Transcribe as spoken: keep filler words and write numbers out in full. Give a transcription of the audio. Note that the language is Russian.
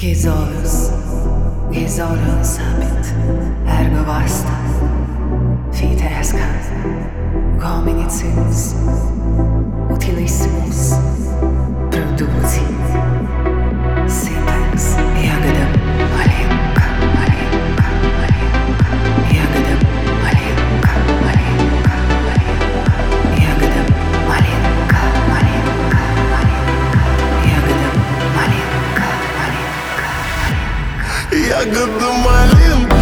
Jesus, Jesus habet, ergo vasta, fitescat, hominicimus, utilissimus, produci, syntax, ягодам, маленько, маленько, маленько, ягодам, маленько, маленько, маленько, ягодам, маленько, маленько, маленько, ягодам, маленько, маленько, маленько. Ягода малинка.